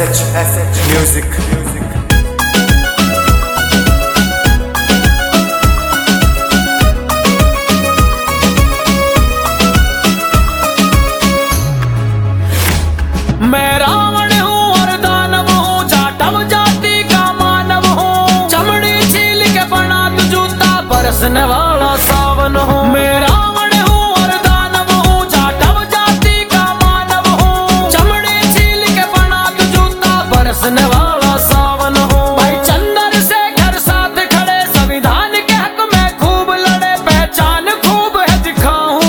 SH Music। मैं रावण हूँ और दानव हूँ, जाटव जाति का मानव हूँ, चमड़ी छील के बना तू जूता बरसने वाला सावन हूँ। मैं रावण हूँ और दानव हूँ, जाटव जाति का मानव हूँ, चमड़ी छील के बना तू जूता बरसने वाला सावन हूँ। भाई चंदर से घर साथ खड़े, संविधान के हक में खूब लड़े, पहचान खूब है दिखाऊं।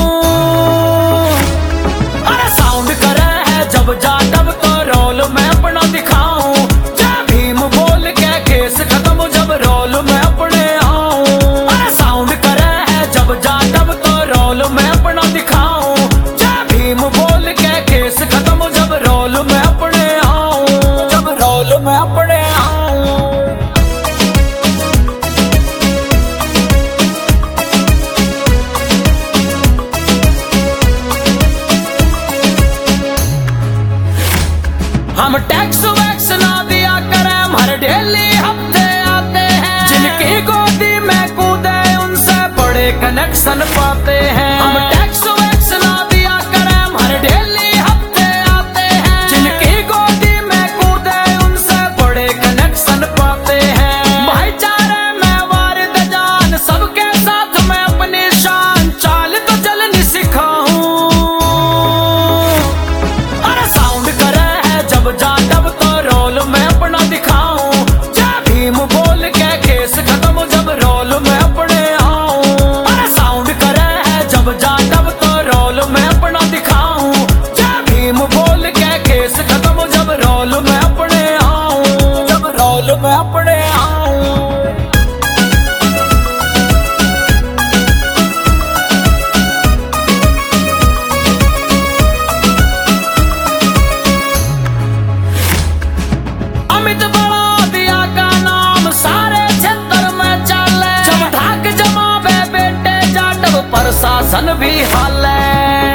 अरे साउंड करे है जब जाटव तो रोल में अपना दिखाऊं, जय भीम बोल के केस खत्म जब रोल में अपने आऊं। अरे साउंड करे है जब जाटव तो रोल में अपना दिखाऊं, जय भीम बोल के केस खत्म जब रोल में अपने आऊं, जब रोल में अपने आऊं। हम टैक्स वैक्स ना दिया करें, हर डेली हफ्ते आते हैं, जिनकी गोदी में कूदे उनसे बड़े कनेक्शन पाते हैं। हम टैक्स वैक्स ना दिया करें, हर डेली हफ्ते आते हैं, जिनकी गोदी में कूदे उनसे बड़े कनेक्शन पाते हैं। भाईचारे में वारिद जान, सबके साथ मैं अपनी शान, चाल तो चलनी सिखाऊं। अरे साउंड करे है जब जाटव तो रोल में अपना दिखाऊं, जय भीम बोल के केस खत्म जब रोल में अपने आऊं। अरे साउंड करे है जब जाटव तो रोल में अपना दिखाऊं, जय भीम बोल के केस खत्म जब रोल में अपने आऊं, जब रोल में अपने आऊं। अमित बड़ौदिया का नाम सारे क्षेत्र में चले, जब ढाक जमावे बेटे जाटव प्रशासन भी हाले।